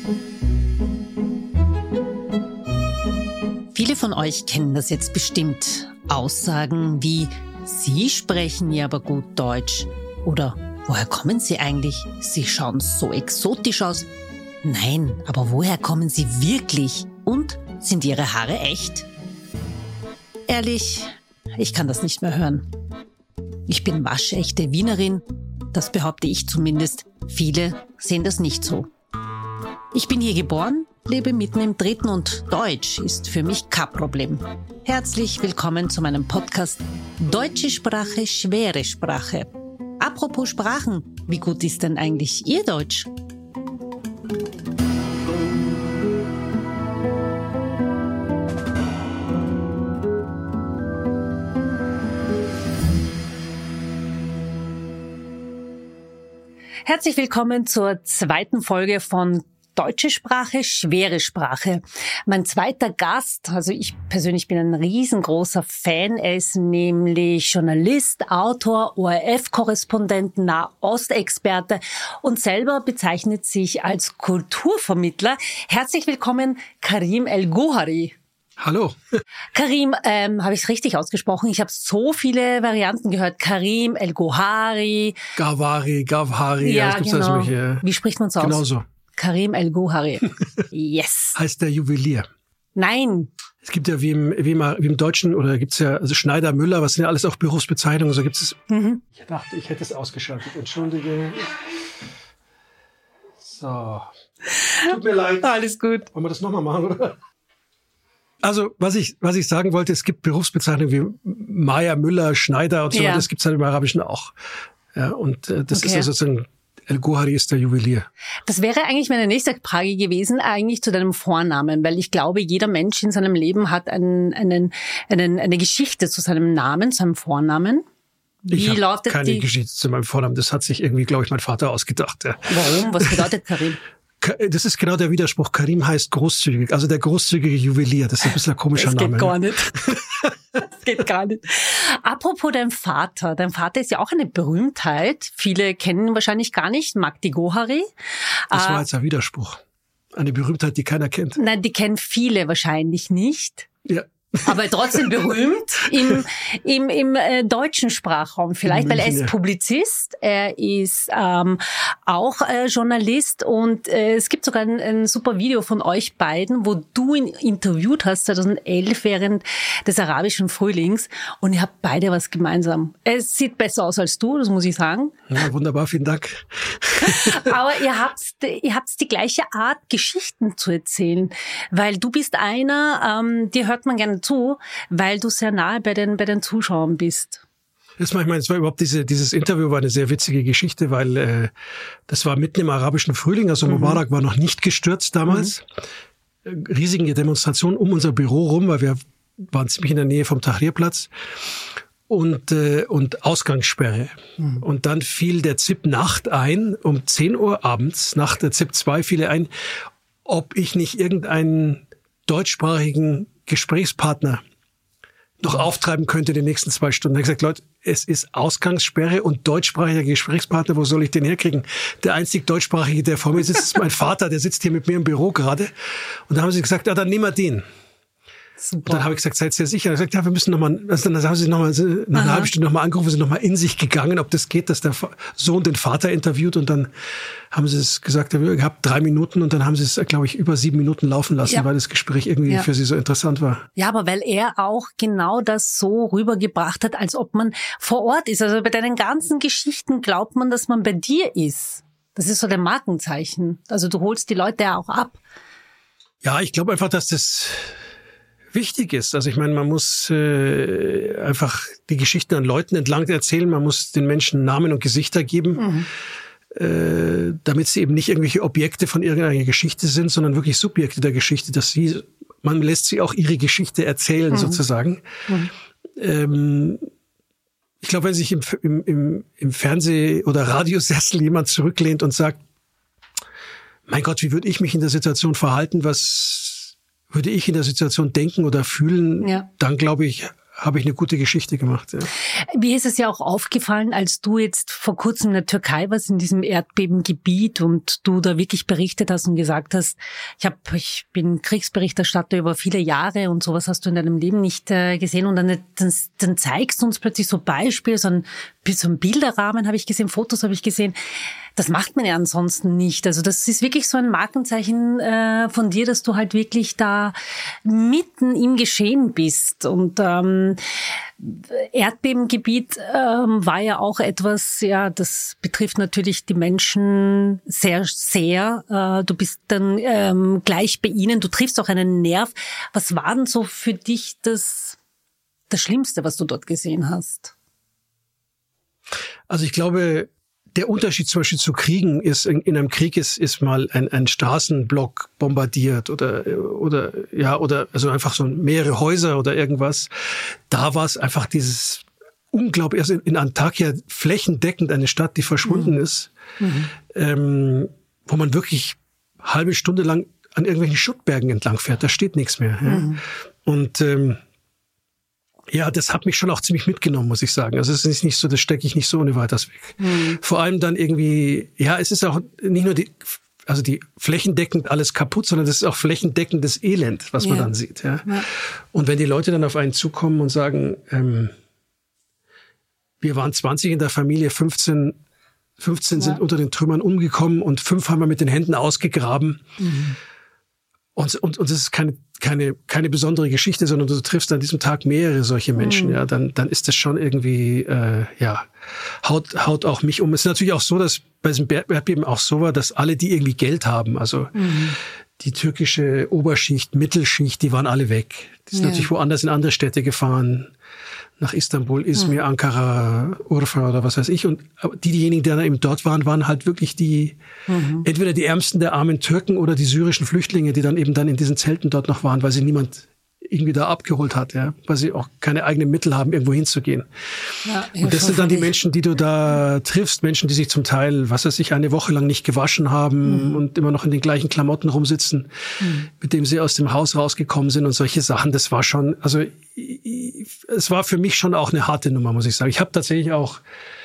Viele von euch kennen das jetzt bestimmt. Aussagen wie, Sie sprechen ja aber gut Deutsch. Oder, woher kommen Sie eigentlich? Sie schauen so exotisch aus. Nein, aber woher kommen Sie wirklich? Und, sind Ihre Haare echt? Ehrlich, ich kann das nicht mehr hören. Ich bin waschechte Wienerin, das behaupte ich zumindest. Viele sehen das nicht so. Ich bin hier geboren, lebe mitten im Dritten und Deutsch ist für mich kein Problem. Herzlich willkommen zu meinem Podcast Deutsche Sprache, schwere Sprache. Apropos Sprachen, wie gut ist denn eigentlich Ihr Deutsch? Herzlich willkommen zur zweiten Folge von Deutsche Sprache, schwere Sprache. Mein zweiter Gast, also ich persönlich bin ein riesengroßer Fan, er ist nämlich Journalist, Autor, ORF-Korrespondent, Nahostexperte und selber bezeichnet sich als Kulturvermittler. Herzlich willkommen, Karim El-Gouhari. Hallo. Karim, habe ich es richtig ausgesprochen? Ich habe so viele Varianten gehört. Karim El-Gouhari. Gavhari. Ja, es gibt genau. solche, Wie spricht man es aus? Genau so. Karim El-Gouhari. Yes. Heißt der Juwelier. Nein. Es gibt ja wie im Deutschen, oder gibt's ja also Schneider, Müller, was sind ja alles auch Berufsbezeichnungen. So gibt es. Ich dachte, ich hätte es ausgeschaltet. Entschuldige. So. Tut mir leid. Alles gut. Wollen wir das nochmal machen, oder? Also, was ich sagen wollte, es gibt Berufsbezeichnungen wie Meier, Müller, Schneider und so weiter. Das gibt's halt im Arabischen auch. Ja, und das ist also sozusagen, El-Gouhari ist der Juwelier. Das wäre eigentlich meine nächste Frage gewesen, eigentlich zu deinem Vornamen, weil ich glaube, jeder Mensch in seinem Leben hat eine Geschichte zu seinem Namen, zu seinem Vornamen. Ich habe keine Geschichte zu meinem Vornamen. Das hat sich irgendwie, glaube ich, mein Vater ausgedacht. Ja. Warum? Was bedeutet Karim? Das ist genau der Widerspruch. Karim heißt großzügig, also der großzügige Juwelier. Das ist ein bisschen ein komischer Name. Das geht gar nicht. Das geht gar nicht. Apropos dein Vater. Dein Vater ist ja auch eine Berühmtheit. Viele kennen ihn wahrscheinlich gar nicht. Magdi Gouhari. Das war jetzt ein Widerspruch. Eine Berühmtheit, die keiner kennt. Nein, die kennen viele wahrscheinlich nicht. Ja. Aber trotzdem berühmt im deutschen Sprachraum vielleicht, weil er ist Publizist, er ist auch Journalist und es gibt sogar ein super Video von euch beiden, wo du ihn interviewt hast 2011 während des arabischen Frühlings und ihr habt beide was gemeinsam. Es sieht besser aus als du, das muss ich sagen. Ja, wunderbar, vielen Dank. Aber ihr habt die gleiche Art, Geschichten zu erzählen, weil du bist einer, dir hört man gerne zu, weil du sehr nahe bei den Zuschauern bist. Es war überhaupt dieses Interview war eine sehr witzige Geschichte, weil das war mitten im arabischen Frühling, also Mubarak war noch nicht gestürzt damals. Riesige Demonstrationen um unser Büro rum, weil wir waren ziemlich in der Nähe vom Tahrirplatz und Ausgangssperre. Und dann fiel der ZIP Nacht ein, um 10 Uhr abends, nach der ZIP 2 fiel er ein, ob ich nicht irgendeinen deutschsprachigen Gesprächspartner noch auftreiben könnte die nächsten 2 Stunden. Er hat gesagt, Leute, es ist Ausgangssperre und deutschsprachiger Gesprächspartner, wo soll ich den herkrigen? Der einzig deutschsprachige, der vor mir sitzt, ist mein Vater, der sitzt hier mit mir im Büro gerade. Und da haben sie gesagt, dann nehmen wir den. Super. Und dann habe ich gesagt, seid ihr sicher? Er hat gesagt, ja, wir müssen nochmal, also dann haben sie nochmal nach einer halben Stunde nochmal angerufen, sind nochmal in sich gegangen, ob das geht, dass der Sohn den Vater interviewt und dann haben sie es gesagt, ihr habt 3 Minuten und dann haben sie es, glaube ich, über 7 Minuten laufen lassen, weil das Gespräch irgendwie für sie so interessant war. Ja, aber weil er auch genau das so rübergebracht hat, als ob man vor Ort ist. Also bei deinen ganzen Geschichten glaubt man, dass man bei dir ist. Das ist so der Markenzeichen. Also du holst die Leute ja auch ab. Ja, ich glaube einfach, dass das wichtig ist. Also ich meine, man muss einfach die Geschichten an Leuten entlang erzählen. Man muss den Menschen Namen und Gesichter geben, damit sie eben nicht irgendwelche Objekte von irgendeiner Geschichte sind, sondern wirklich Subjekte der Geschichte. Man lässt sie auch ihre Geschichte erzählen, sozusagen. Ich glaube, wenn sich im Fernseh- oder Radiosessel jemand zurücklehnt und sagt, mein Gott, wie würde ich mich in der Situation verhalten? Was würde ich in der Situation denken oder fühlen? Ja. Dann, glaube ich, habe ich eine gute Geschichte gemacht. Ja. Mir ist es ja auch aufgefallen, als du jetzt vor kurzem in der Türkei warst, in diesem Erdbebengebiet und du da wirklich berichtet hast und gesagt hast, ich bin Kriegsberichterstatter über viele Jahre und sowas hast du in deinem Leben nicht gesehen und dann zeigst du uns plötzlich so Beispiele, so ein Bilderrahmen habe ich gesehen, Fotos habe ich gesehen. Das macht man ja ansonsten nicht. Also das ist wirklich so ein Markenzeichen von dir, dass du halt wirklich da mitten im Geschehen bist. Und Erdbebengebiet war ja auch etwas, ja, das betrifft natürlich die Menschen sehr, sehr. Du bist dann gleich bei ihnen, du triffst auch einen Nerv. Was war denn so für dich das Schlimmste, was du dort gesehen hast? Also ich glaube, der Unterschied zum Beispiel zu Kriegen ist, in einem Krieg ist mal ein Straßenblock bombardiert oder also einfach so mehrere Häuser oder irgendwas. Da war es einfach dieses unglaublich, also in Antakya flächendeckend eine Stadt, die verschwunden ist, wo man wirklich halbe Stunde lang an irgendwelchen Schuttbergen entlang fährt. Da steht nichts mehr. Ja. Und ja, das hat mich schon auch ziemlich mitgenommen, muss ich sagen. Also es ist nicht so, das stecke ich nicht so ohne weiteres weg. Vor allem dann irgendwie, ja, es ist auch nicht nur die flächendeckend alles kaputt, sondern das ist auch flächendeckendes Elend, was man dann sieht. Ja. Und wenn die Leute dann auf einen zukommen und sagen, wir waren 20 in der Familie, 15 sind unter den Trümmern umgekommen und 5 haben wir mit den Händen ausgegraben. Und das ist keine besondere Geschichte, sondern du triffst an diesem Tag mehrere solche Menschen, ja, dann ist das schon irgendwie, haut auch mich um. Es ist natürlich auch so, dass bei diesem Erdbeben auch so war, dass alle, die irgendwie Geld haben, also die türkische Oberschicht, Mittelschicht, die waren alle weg. Die sind natürlich woanders in andere Städte gefahren, nach Istanbul, Izmir, Ankara, Urfa oder was weiß ich. Und diejenigen, die dann eben dort waren halt wirklich entweder die Ärmsten der armen Türken oder die syrischen Flüchtlinge, die dann eben in diesen Zelten dort noch waren, weil sie niemand irgendwie da abgeholt hat, ja, weil sie auch keine eigenen Mittel haben, irgendwo hinzugehen. Ja, und das sind dann die Menschen, die du da triffst, Menschen, die sich zum Teil, was weiß ich, eine Woche lang nicht gewaschen haben und immer noch in den gleichen Klamotten rumsitzen, mit dem sie aus dem Haus rausgekommen sind und solche Sachen. Das war schon, also es war für mich schon auch eine harte Nummer, muss ich sagen. Ich habe tatsächlich auch,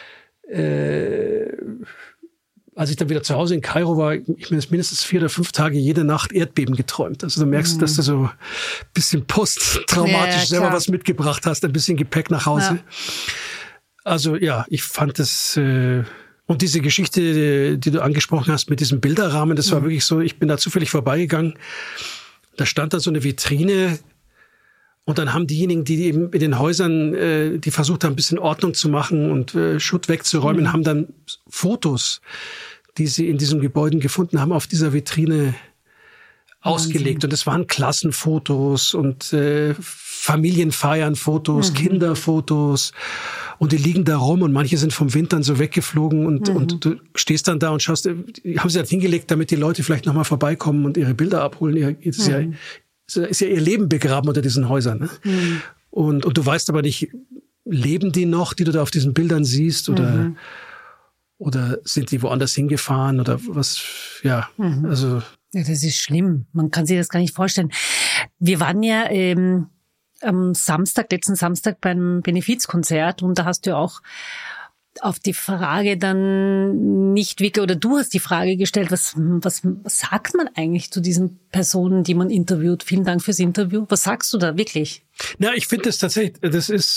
als ich dann wieder zu Hause in Kairo war, ich mir mindestens 4 oder 5 Tage jede Nacht Erdbeben geträumt. Also du merkst, dass du so ein bisschen posttraumatisch selber was mitgebracht hast, ein bisschen Gepäck nach Hause. Ja. Also ja, ich fand das, und diese Geschichte, die du angesprochen hast mit diesem Bilderrahmen, das war wirklich so, ich bin da zufällig vorbeigegangen, da stand da so eine Vitrine. Und dann haben diejenigen, die eben in den Häusern, die versucht haben, ein bisschen Ordnung zu machen und Schutt wegzuräumen, haben dann Fotos, die sie in diesen Gebäuden gefunden haben, auf dieser Vitrine ausgelegt. Und es waren Klassenfotos und Familienfeiernfotos, Kinderfotos. Und die liegen da rum und manche sind vom Wind dann so weggeflogen und du stehst dann da und schaust, haben sie das hingelegt, damit die Leute vielleicht nochmal vorbeikommen und ihre Bilder abholen. Ist ja ihr Leben begraben unter diesen Häusern. Ne? Und du weißt aber nicht, leben die noch, die du da auf diesen Bildern siehst, oder sind die woanders hingefahren oder was, also. Ja, das ist schlimm. Man kann sich das gar nicht vorstellen. Wir waren ja am letzten Samstag beim Benefizkonzert und da hast du auch auf die Frage dann nicht wirklich, oder du hast die Frage gestellt, was sagt man eigentlich zu diesen Personen, die man interviewt? Vielen Dank fürs Interview. Was sagst du da wirklich? Na, ich finde das tatsächlich, das ist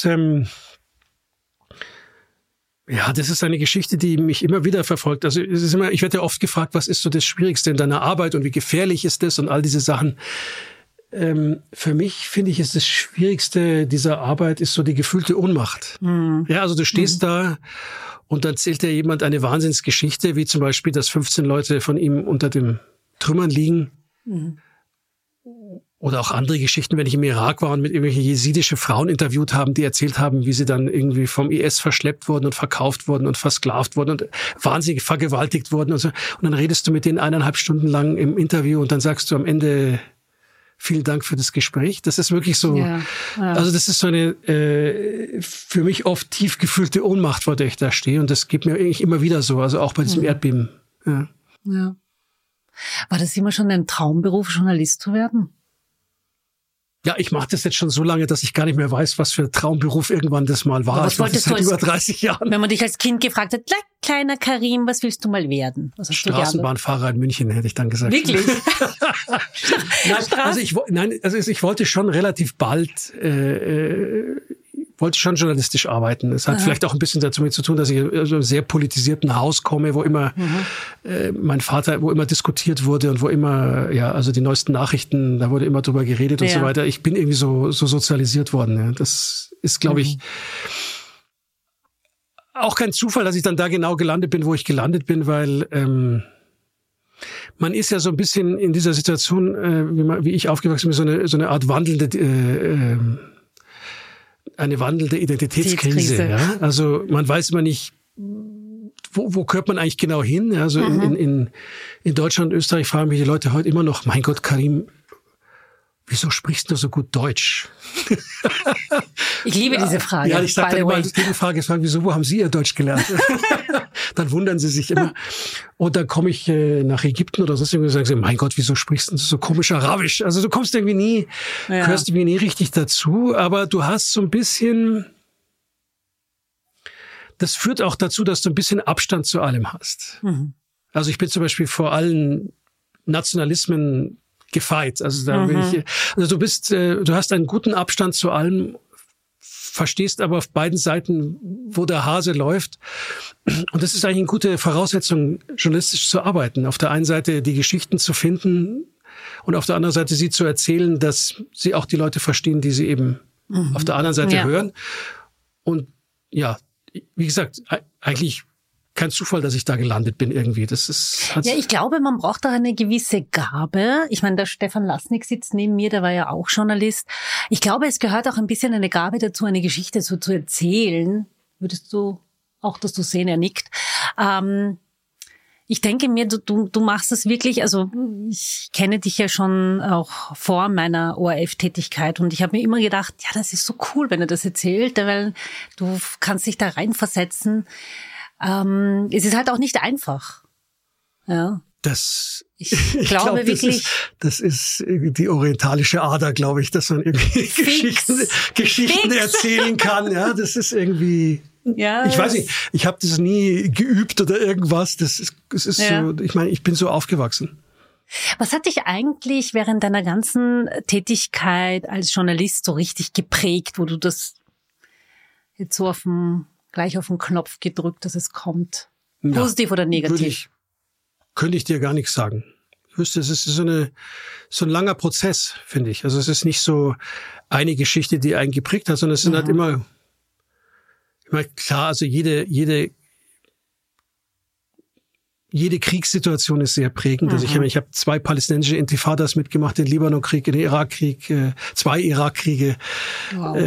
eine Geschichte, die mich immer wieder verfolgt. Also es ist ich werde ja oft gefragt, was ist so das Schwierigste in deiner Arbeit und wie gefährlich ist das und all diese Sachen. Für mich, finde ich, ist das Schwierigste dieser Arbeit ist so die gefühlte Ohnmacht. Ja, also du stehst da und dann erzählt dir jemand eine Wahnsinnsgeschichte, wie zum Beispiel, dass 15 Leute von ihm unter den Trümmern liegen. Oder auch andere Geschichten, wenn ich im Irak war und mit irgendwelchen jesidische Frauen interviewt haben, die erzählt haben, wie sie dann irgendwie vom IS verschleppt wurden und verkauft wurden und versklavt wurden und wahnsinnig vergewaltigt wurden und so. Und dann redest du mit denen 1,5 Stunden lang im Interview und dann sagst du am Ende, vielen Dank für das Gespräch. Das ist wirklich so, also das ist so eine für mich oft tief gefühlte Ohnmacht, vor der ich da stehe. Und das geht mir eigentlich immer wieder so, also auch bei diesem Erdbeben. Ja. War das immer schon dein Traumberuf, Journalist zu werden? Ja, ich mache das jetzt schon so lange, dass ich gar nicht mehr weiß, was für Traumberuf irgendwann das mal war. Was wolltest du seit über 30 Jahren. Wenn man dich als Kind gefragt hat, kleiner Karim, was willst du mal werden? Was hast Straßenbahnfahrer in München, hätte ich dann gesagt. Wirklich? Ich wollte schon relativ bald, wollte schon journalistisch arbeiten. Es hat vielleicht auch ein bisschen damit zu tun, dass ich aus einem sehr politisierten Haus komme, wo immer mein Vater, wo immer diskutiert wurde und wo immer, also die neuesten Nachrichten, da wurde immer drüber geredet und so weiter. Ich bin irgendwie so sozialisiert worden. Ja. Das ist, glaube ich, auch kein Zufall, dass ich dann da genau gelandet bin, wo ich gelandet bin, weil man ist ja so ein bisschen in dieser Situation, wie ich aufgewachsen bin, so eine Art eine wandelnde Identitätskrise. Ja? Also man weiß immer nicht, wo gehört man eigentlich genau hin. Also in Deutschland und Österreich fragen mich die Leute heute immer noch, mein Gott, Karim, wieso sprichst du so gut Deutsch? Ich liebe diese Frage. Ja, ich sage dann immer, die Frage ist, wieso, wo haben Sie Ihr Deutsch gelernt? Dann wundern sie sich immer. Und dann komme ich nach Ägypten oder sonst irgendwie und sagen sie, mein Gott, wieso sprichst du so komisch Arabisch? Also du kommst irgendwie nie, gehörst irgendwie nie richtig dazu, aber du hast so ein bisschen, das führt auch dazu, dass du ein bisschen Abstand zu allem hast. Also ich bin zum Beispiel vor allen Nationalismen gefeit. Also da bin ich, also du hast einen guten Abstand zu allem, verstehst aber auf beiden Seiten, wo der Hase läuft. Und das ist eigentlich eine gute Voraussetzung, journalistisch zu arbeiten. Auf der einen Seite die Geschichten zu finden und auf der anderen Seite sie zu erzählen, dass sie auch die Leute verstehen, die sie eben auf der anderen Seite hören. Und ja, wie gesagt, eigentlich kein Zufall, dass ich da gelandet bin irgendwie. Das ist ich glaube, man braucht auch eine gewisse Gabe. Ich meine, der Stefan Lasnik sitzt neben mir, der war ja auch Journalist. Ich glaube, es gehört auch ein bisschen eine Gabe dazu, eine Geschichte so zu erzählen. Würdest du auch, dass du sehen, er nickt. Ich denke mir, du machst es wirklich, also ich kenne dich ja schon auch vor meiner ORF-Tätigkeit und ich habe mir immer gedacht, ja, das ist so cool, wenn er das erzählt, weil du kannst dich da reinversetzen. Es ist halt auch nicht einfach. Ja. Ich glaube wirklich, das ist die orientalische Ader, glaube ich, dass man irgendwie Geschichten erzählen kann. Ja, das ist irgendwie. Ja, ich weiß nicht, ich habe das nie geübt oder irgendwas. Das ist so. Ich meine, ich bin so aufgewachsen. Was hat dich eigentlich während deiner ganzen Tätigkeit als Journalist so richtig geprägt, wo du das jetzt so gleich auf den Knopf gedrückt, dass es kommt? Positiv oder negativ? Könnte ich dir gar nichts sagen. Ich wüsste, es ist so ein langer Prozess, finde ich. Also es ist nicht so eine Geschichte, die einen geprägt hat, sondern es sind halt immer klar, also jede Kriegssituation ist sehr prägend. Also ich habe 2 palästinensische Intifadas mitgemacht, den Libanon-Krieg, den Irak-Krieg, 2 Irak-Kriege. Wow.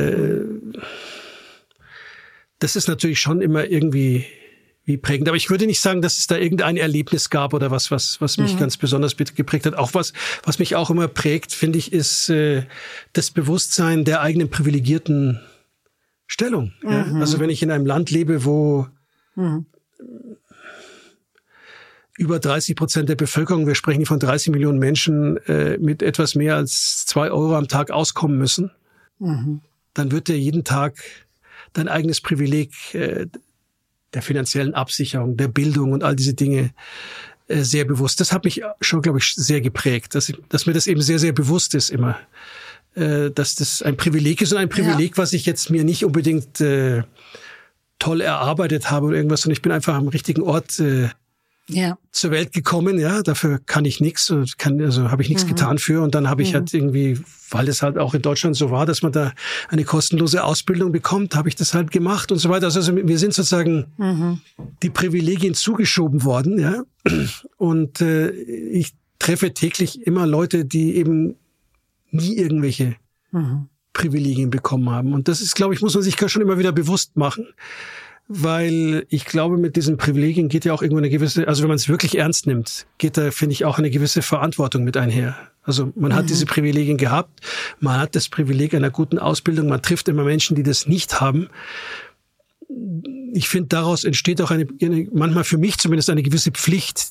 Das ist natürlich schon immer irgendwie prägend. Aber ich würde nicht sagen, dass es da irgendein Erlebnis gab oder was mich ganz besonders geprägt hat. Auch was mich auch immer prägt, finde ich, ist das Bewusstsein der eigenen privilegierten Stellung. Ja? Also wenn ich in einem Land lebe, wo über 30% der Bevölkerung, wir sprechen hier von 30 Millionen Menschen, mit etwas mehr als 2 Euro am Tag auskommen müssen, dann wird dir jeden Tag dein eigenes Privileg der finanziellen Absicherung, der Bildung und all diese Dinge sehr bewusst. Das hat mich schon, glaube ich, sehr geprägt, dass mir das eben sehr, sehr bewusst ist immer, dass das ein Privileg ist und ein Privileg, was ich jetzt mir nicht unbedingt toll erarbeitet habe oder irgendwas, sondern ich bin einfach am richtigen Ort zur Welt gekommen, ja, dafür kann ich nichts, also habe ich nichts getan für und dann habe ich halt irgendwie, weil es halt auch in Deutschland so war, dass man da eine kostenlose Ausbildung bekommt, habe ich das halt gemacht und so weiter. Also wir sind sozusagen die Privilegien zugeschoben worden, ja, und ich treffe täglich immer Leute, die eben nie irgendwelche Privilegien bekommen haben und das ist, glaube ich, muss man sich schon immer wieder bewusst machen. Weil ich glaube, mit diesen Privilegien geht ja auch irgendwo eine gewisse, also wenn man es wirklich ernst nimmt, geht da, finde ich, auch eine gewisse Verantwortung mit einher. Also man hat diese Privilegien gehabt, man hat das Privileg einer guten Ausbildung, man trifft immer Menschen, die das nicht haben. Ich finde, daraus entsteht auch eine manchmal für mich zumindest eine gewisse Pflicht,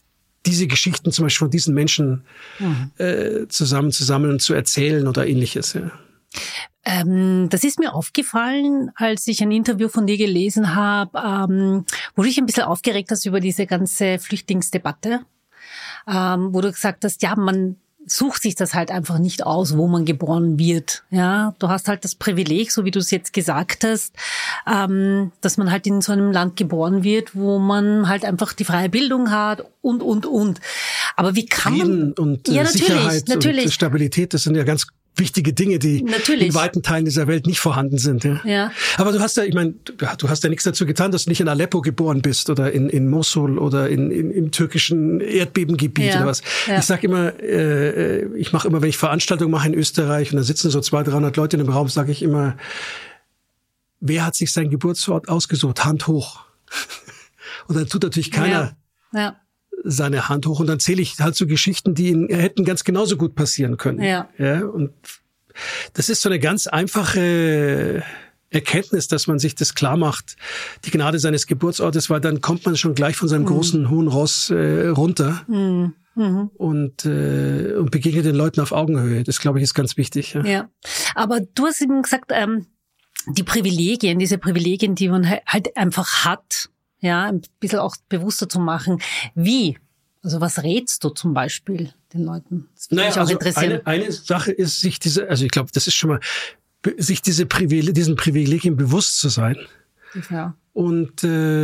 diese Geschichten zum Beispiel von diesen Menschen zusammenzusammeln und zu erzählen oder ähnliches. Ja. Das ist mir aufgefallen, als ich ein Interview von dir gelesen habe, wo du dich ein bisschen aufgeregt hast über diese ganze Flüchtlingsdebatte, wo du gesagt hast, ja, man sucht sich das halt einfach nicht aus, wo man geboren wird. Ja, du hast halt das Privileg, so wie du es jetzt gesagt hast, dass man halt in so einem Land geboren wird, wo man halt einfach die freie Bildung hat und. Aber wie kann Frieden und Sicherheit und Stabilität, das sind ja ganz wichtige Dinge, die in weiten Teilen dieser Welt nicht vorhanden sind. Ja. Aber du hast ja, ich meine, du hast ja nichts dazu getan, dass du nicht in Aleppo geboren bist oder in Mosul oder im türkischen Erdbebengebiet oder was. Ja. Ich sag immer, ich mache immer, wenn ich Veranstaltungen mache in Österreich und da sitzen so 200-300 Leute in einem Raum, sage ich immer, wer hat sich seinen Geburtsort ausgesucht? Hand hoch. Und dann tut natürlich keiner seine Hand hoch und dann zähle ich halt so Geschichten, die hätten ganz genauso gut passieren können. Ja, und das ist so eine ganz einfache Erkenntnis, dass man sich das klar macht, die Gnade seines Geburtsortes, weil dann kommt man schon gleich von seinem großen, hohen Ross runter und begegnet den Leuten auf Augenhöhe. Das, glaube ich, ist ganz wichtig. Ja, aber du hast eben gesagt, diese Privilegien, die man halt einfach hat, ja, ein bisschen auch bewusster zu machen. Wie? Also was rätst du zum Beispiel den Leuten? Das würde mich auch interessieren. Eine Sache ist, ich glaube, das ist schon mal, sich diesen Privilegien bewusst zu sein. Ja. Und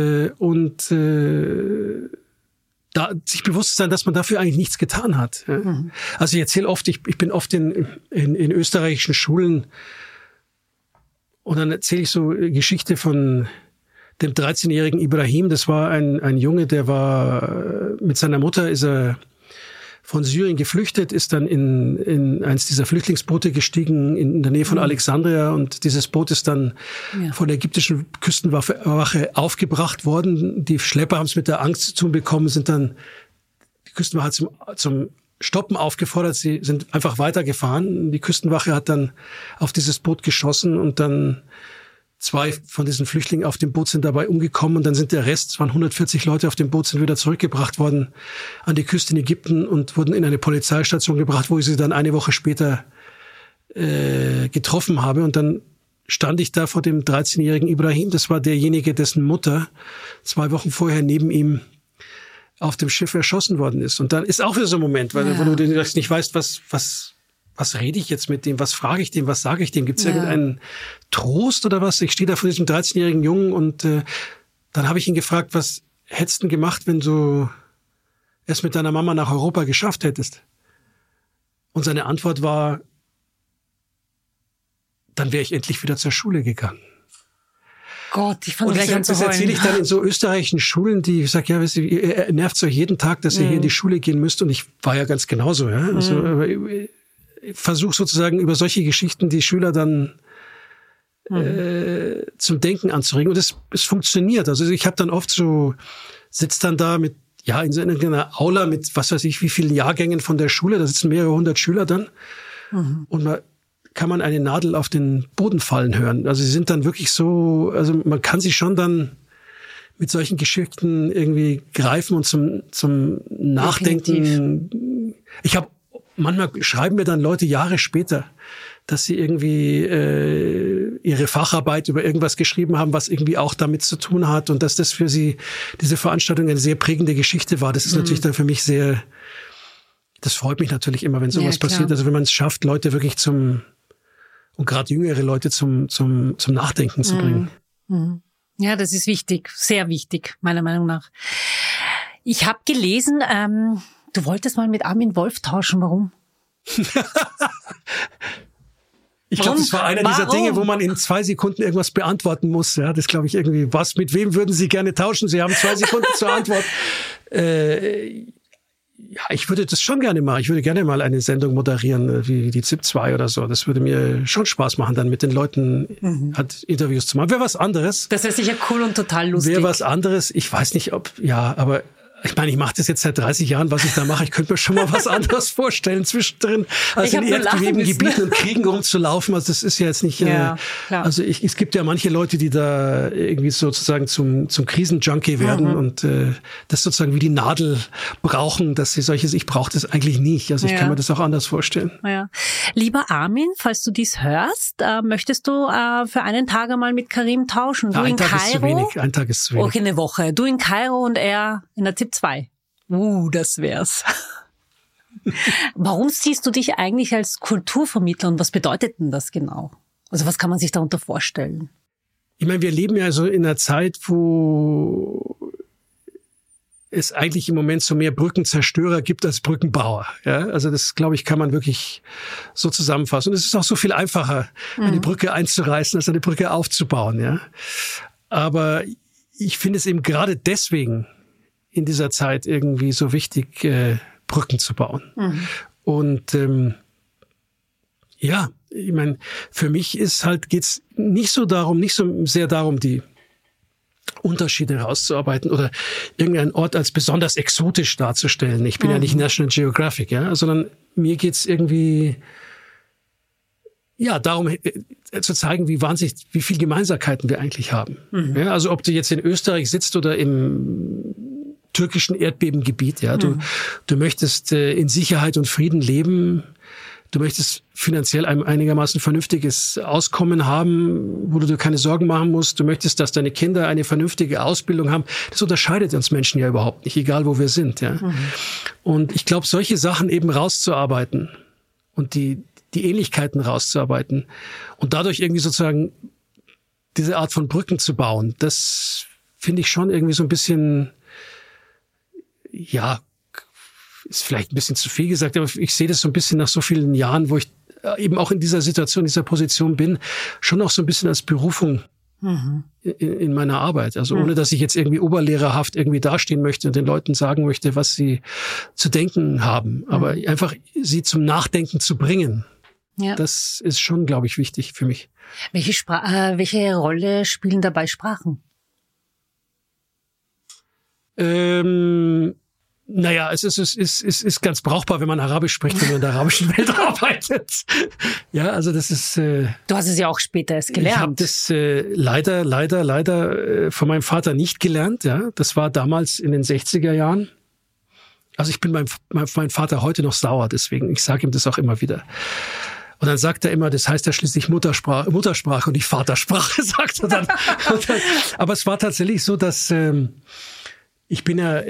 da sich bewusst zu sein, dass man dafür eigentlich nichts getan hat. Ja. Also ich erzähle oft, ich bin oft in österreichischen Schulen und dann erzähle ich so Geschichte von dem 13-jährigen Ibrahim. Das war ein Junge, der war mit seiner Mutter, ist er von Syrien geflüchtet, ist dann in eins dieser Flüchtlingsboote gestiegen in der Nähe von Alexandria und dieses Boot ist dann von der ägyptischen Küstenwache aufgebracht worden. Die Schlepper haben es mit der Angst zu tun bekommen, sind dann die Küstenwache zum Stoppen aufgefordert. Sie sind einfach weitergefahren. Die Küstenwache hat dann auf dieses Boot geschossen und dann 2 von diesen Flüchtlingen auf dem Boot sind dabei umgekommen und dann sind der Rest, es waren 140 Leute auf dem Boot, sind wieder zurückgebracht worden an die Küste in Ägypten und wurden in eine Polizeistation gebracht, wo ich sie dann eine Woche später getroffen habe. Und dann stand ich da vor dem 13-jährigen Ibrahim. Das war derjenige, dessen Mutter 2 Wochen vorher neben ihm auf dem Schiff erschossen worden ist. Und dann ist auch wieder so ein Moment, wo du nicht weißt, was rede ich jetzt mit dem, was frage ich dem, was sage ich dem? Gibt es irgendeinen Trost oder was? Ich stehe da vor diesem 13-jährigen Jungen und dann habe ich ihn gefragt, was hättest du denn gemacht, wenn du es mit deiner Mama nach Europa geschafft hättest? Und seine Antwort war, dann wäre ich endlich wieder zur Schule gegangen. Gott, ich fand gleich an zu heulen. Das erzähle ich dann in so österreichischen Schulen, die ich sage, ja, wisst ihr nervt euch jeden Tag, dass ihr hier in die Schule gehen müsst. Und ich war ja ganz genauso. Ja? Also, ich versuche sozusagen über solche Geschichten die Schüler dann zum Denken anzuregen. Und es funktioniert. Also ich habe dann oft sitze dann da mit, in so einer Aula mit, was weiß ich, wie vielen Jahrgängen von der Schule. Da sitzen mehrere 100 Schüler dann. Und kann man eine Nadel auf den Boden fallen hören. Also sie sind dann wirklich so, also man kann sie schon dann mit solchen Geschichten irgendwie greifen und zum Nachdenken. Definitiv. Manchmal schreiben mir dann Leute Jahre später, dass sie irgendwie ihre Facharbeit über irgendwas geschrieben haben, was irgendwie auch damit zu tun hat und dass das für sie, diese Veranstaltung, eine sehr prägende Geschichte war. Das ist natürlich dann für mich das freut mich natürlich immer, wenn sowas passiert. Also wenn man es schafft, Leute wirklich und gerade jüngere Leute zum Nachdenken zu bringen. Ja, das ist wichtig, sehr wichtig, meiner Meinung nach. Ich habe gelesen, du wolltest mal mit Armin Wolf tauschen. Warum? Ich glaube, das war einer dieser Dinge, wo man in 2 Sekunden irgendwas beantworten muss. Ja, das glaube ich irgendwie. Mit wem würden Sie gerne tauschen? Sie haben 2 Sekunden zur Antwort. Ich würde das schon gerne machen. Ich würde gerne mal eine Sendung moderieren, wie die ZIP 2 oder so. Das würde mir schon Spaß machen, dann mit den Leuten Interviews zu machen. Wäre was anderes. Das wäre sicher cool und total lustig. Wäre was anderes. Ich weiß nicht, aber Ich meine, ich mache das jetzt seit 30 Jahren, was ich da mache. Ich könnte mir schon mal was anderes vorstellen zwischendrin, als in erdbebenden Gebieten und Kriegen rumzulaufen. Also das ist ja jetzt nicht... also es gibt ja manche Leute, die da irgendwie sozusagen zum Krisenjunkie werden und das sozusagen wie die Nadel brauchen, dass sie solches... Ich brauche das eigentlich nicht. Also ich kann mir das auch anders vorstellen. Ja. Lieber Armin, falls du dies hörst, möchtest du für einen Tag einmal mit Karim tauschen? Du in Kairo? Ist zu wenig. Ein Tag ist zu wenig. Okay, eine Woche. Du in Kairo und er in der ZIP 2. Das wär's. Warum siehst du dich eigentlich als Kulturvermittler und was bedeutet denn das genau? Also was kann man sich darunter vorstellen? Ich meine, wir leben ja so in einer Zeit, wo es eigentlich im Moment so mehr Brückenzerstörer gibt als Brückenbauer. Ja, also das, glaube ich, kann man wirklich so zusammenfassen. Und es ist auch so viel einfacher, eine Brücke einzureißen, als eine Brücke aufzubauen. Ja, aber ich finde es eben gerade deswegen in dieser Zeit irgendwie so wichtig, Brücken zu bauen. Und ja, ich meine, für mich geht's nicht so sehr darum, die Unterschiede herauszuarbeiten oder irgendeinen Ort als besonders exotisch darzustellen. Ich bin ja nicht National Geographic, ja, sondern mir geht's irgendwie darum zu zeigen, wie viel Gemeinsamkeiten wir eigentlich haben. Ja, also ob du jetzt in Österreich sitzt oder im türkischen Erdbebengebiet, ja, du möchtest in Sicherheit und Frieden leben, du möchtest finanziell ein einigermaßen vernünftiges Auskommen haben, wo du dir keine Sorgen machen musst, du möchtest, dass deine Kinder eine vernünftige Ausbildung haben. Das unterscheidet uns Menschen ja überhaupt nicht, egal wo wir sind, ja. Und ich glaube, solche Sachen eben rauszuarbeiten und die Ähnlichkeiten rauszuarbeiten und dadurch irgendwie sozusagen diese Art von Brücken zu bauen, das finde ich schon irgendwie so ein bisschen, ist vielleicht ein bisschen zu viel gesagt, aber ich sehe das so ein bisschen nach so vielen Jahren, wo ich eben auch in dieser Situation, in dieser Position bin, schon auch so ein bisschen als Berufung in meiner Arbeit. Also ohne, dass ich jetzt irgendwie oberlehrerhaft irgendwie dastehen möchte und den Leuten sagen möchte, was sie zu denken haben. Aber einfach sie zum Nachdenken zu bringen. Ja. Das ist schon, glaube ich, wichtig für mich. Welche Rolle spielen dabei Sprachen? Naja, es ist ganz brauchbar, wenn man Arabisch spricht, wenn man in der arabischen Welt arbeitet. Ja, also das ist... Du hast es ja auch später erst gelernt. Ich habe das leider von meinem Vater nicht gelernt. Ja, das war damals in den 60er Jahren. Also ich bin meinem Vater heute noch sauer, deswegen, ich sage ihm das auch immer wieder. Und dann sagt er immer, das heißt ja schließlich Muttersprache und nicht Vatersprache, sagt er dann. Aber es war tatsächlich so, dass... Ich bin ja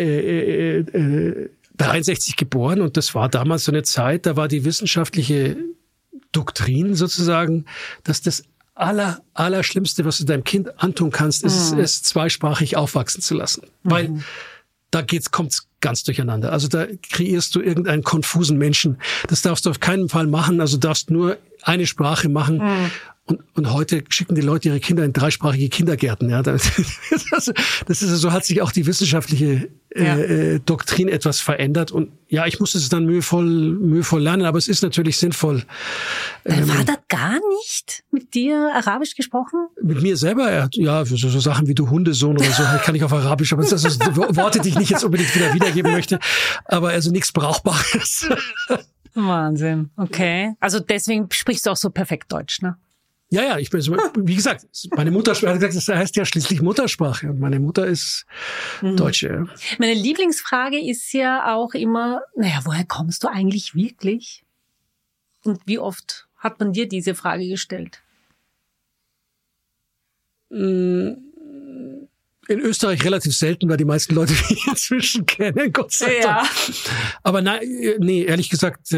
63 geboren und das war damals so eine Zeit, da war die wissenschaftliche Doktrin sozusagen, dass das Allerschlimmste, was du deinem Kind antun kannst, ist es zweisprachig aufwachsen zu lassen. Weil da kommt's ganz durcheinander. Also da kreierst du irgendeinen konfusen Menschen. Das darfst du auf keinen Fall machen. Also du darfst nur eine Sprache machen. Und heute schicken die Leute ihre Kinder in dreisprachige Kindergärten. Ja, das ist so, hat sich auch die wissenschaftliche Doktrin etwas verändert. Und ja, ich musste es dann mühevoll lernen, aber es ist natürlich sinnvoll. Dein Vater hat gar nicht mit dir Arabisch gesprochen? Mit mir selber, ja, so Sachen wie du Hundesohn oder so, kann ich auf Arabisch, aber das sind Worte, die ich nicht jetzt unbedingt wiedergeben möchte. Aber also nichts Brauchbares. Wahnsinn, okay. Also deswegen sprichst du auch so perfekt Deutsch, ne? Ja, ich bin, wie gesagt, meine Muttersprache, das heißt ja schließlich Muttersprache und meine Mutter ist Deutsche. Ja. Meine Lieblingsfrage ist ja auch immer, woher kommst du eigentlich wirklich? Und wie oft hat man dir diese Frage gestellt? In Österreich relativ selten, weil die meisten Leute mich inzwischen kennen, Gott sei Dank. Aber nee, ehrlich gesagt,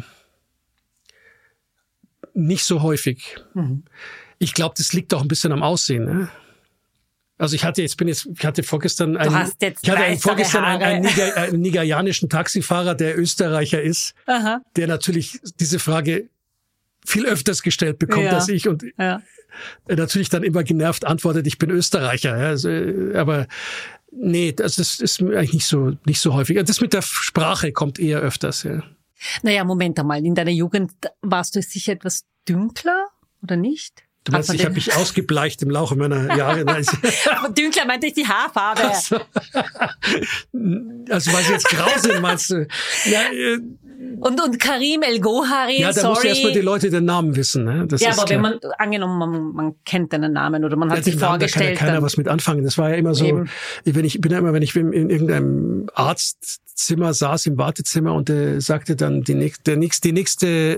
nicht so häufig. Ich glaube, das liegt auch ein bisschen am Aussehen. Ne? Also ich hatte vorgestern einen nigerianischen Taxifahrer, der Österreicher ist, der natürlich diese Frage viel öfters gestellt bekommt als ich und natürlich dann immer genervt antwortet, ich bin Österreicher. Ja? Also, aber nee, das ist eigentlich nicht so häufig. Das mit der Sprache kommt eher öfters. Ja. Naja, Moment einmal. In deiner Jugend warst du sicher etwas dünkler, oder nicht? Du meinst, ich habe mich ausgebleicht im Laufe meiner Jahre. Dünkler meinte ich die Haarfarbe. Also weil sie jetzt grau sind, meinst du? Ja, und Karim El-Gohari, ja, da musst du erstmal die Leute den Namen wissen. Ne? Das ja, ist aber klar. wenn man, angenommen, man kennt deinen Namen oder man hat sich vorgestellt. Da kann ja keiner was mit anfangen. Das war ja immer so, wenn ich in irgendeinem Arztzimmer saß, im Wartezimmer und sagte dann die nächste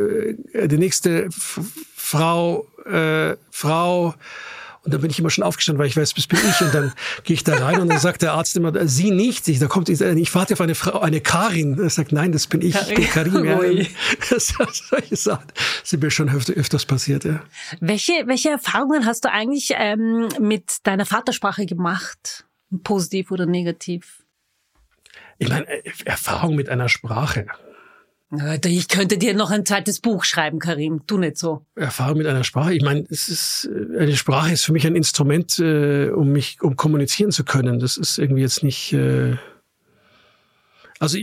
Frau, und dann bin ich immer schon aufgestanden, weil ich weiß, das bin ich. Und dann gehe ich da rein und dann sagt der Arzt immer, sie nicht. Ich warte auf eine Frau, eine Karin. Er sagt, nein, das bin ich bin Karim. Ja. Solche Sachen sind mir schon öfters passiert. Ja. Welche Erfahrungen hast du eigentlich mit deiner Vatersprache gemacht? Positiv oder negativ? Ich meine, Erfahrung mit einer Sprache. Ich könnte dir noch ein zweites Buch schreiben, Karim. Tu nicht so. Erfahrung mit einer Sprache. Ich meine, eine Sprache ist für mich ein Instrument, um kommunizieren zu können. Das ist irgendwie jetzt nicht. Es